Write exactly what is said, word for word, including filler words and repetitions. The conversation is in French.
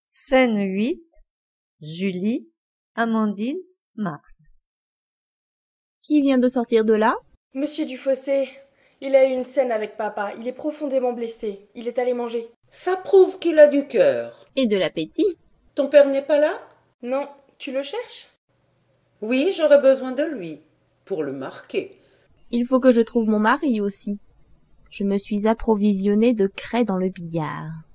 Scène huit. Julie, Amandine, Marthe. Qui vient de sortir de là? Monsieur Dufossé, il a eu une scène avec papa. Il est profondément blessé. Il est allé manger. Ça prouve qu'il a du cœur. Et de l'appétit. Ton père n'est pas là? Non, tu le cherches? Oui, j'aurais besoin de lui, pour le marquer. Il faut que je trouve mon mari aussi. Je me suis approvisionnée de craie dans le billard.